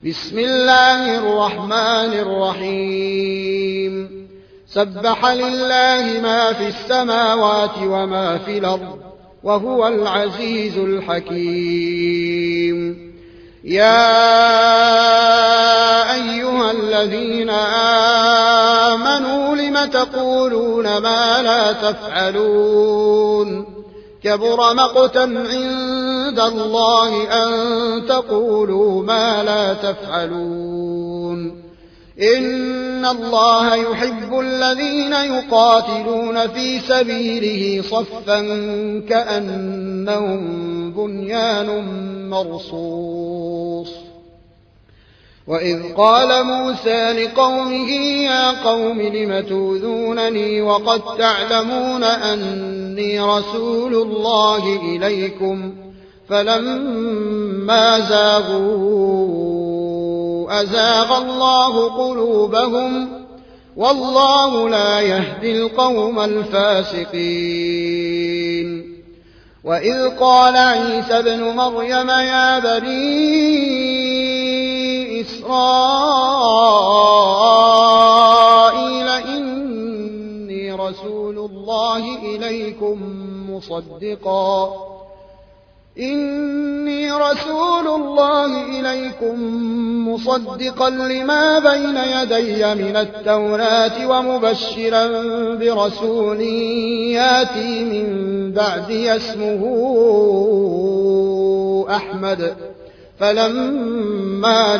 بسم الله الرحمن الرحيم سبح لله ما في السماوات وما في الأرض وهو العزيز الحكيم يا أيها الذين آمنوا لم تقولون ما لا تفعلون كبر مقتا عند الله أن تقولوا ما لا تفعلون إن الله يحب الذين يقاتلون في سبيله صفا كأنهم بنيان مرصوص وإذ قال موسى لقومه يا قوم لم تؤذونني وقد تعلمون أني رسول الله إليكم فلما زاغوا أزاغ الله قلوبهم والله لا يهدي القوم الفاسقين وإذ قال عيسى ابن مريم يا بني إسرائيل إني رسول الله إليكم مصدقا لما بين يدي من التوراة ومبشرا برسول ياتي من بعدي اسمه أحمد فلما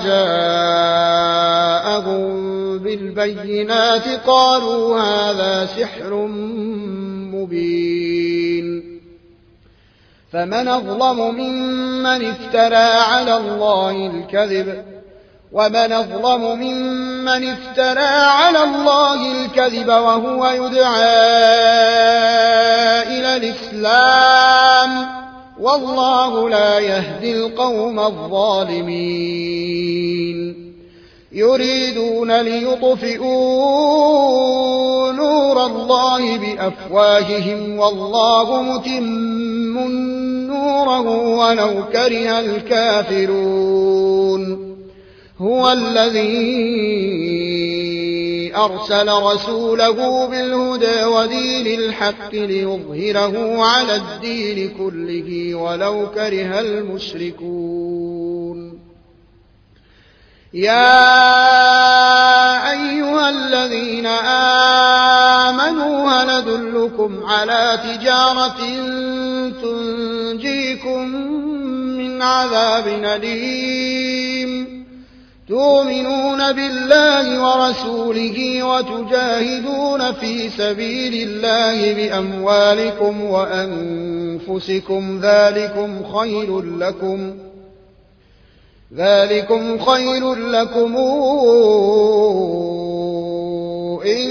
جاءهم بالبينات قالوا هذا سحر مبين فمن أظلم ممن افترى على الله الكذب وهو يدعى إلى الإسلام والله لا يهدي القوم الظالمين يريدون ليطفئوا نور الله بأفواههم والله متم نوره ولو كره الكافرون هو الذي أرسل رسوله بالهدى ودين الحق ليظهره على الدين كله ولو كره المشركون يا أيها الذين آمنوا هل أدلكم على تجارة تنجيكم من عذاب أليم تؤمنون بالله ورسوله وتجاهدون في سبيل الله بأموالكم وأنفسكم ذلكم خير لكم إن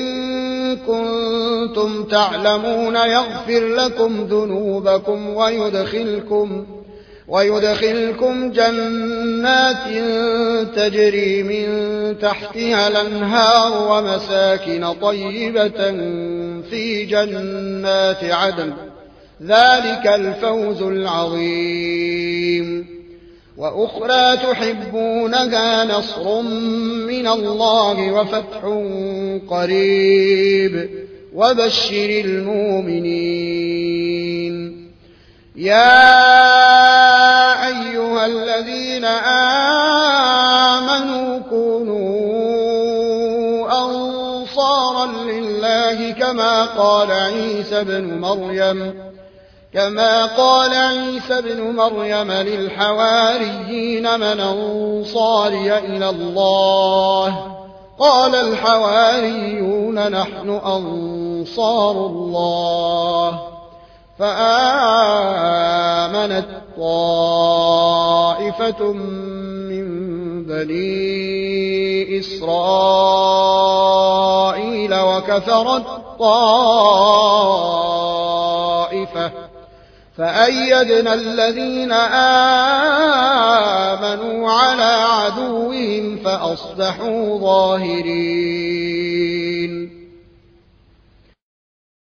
كنتم تعلمون يغفر لكم ذنوبكم ويدخلكم جنات تجري من تحتها الأنهار ومساكن طيبة في جنات عدن ذلك الفوز العظيم وأخرى تحبونها نصر من الله وفتح قريب وبشر المؤمنين يا أيها الذين آمنوا كونوا أنصارا لله كما قال عيسى بن مريم للحواريين من أنصاري إلى الله قال الحواريون نحن أنصار الله فآمنت طائفة من بني إسرائيل وكفرت طائفة فأيدنا الذين آمنوا على عدوهم فأصبحوا ظاهرين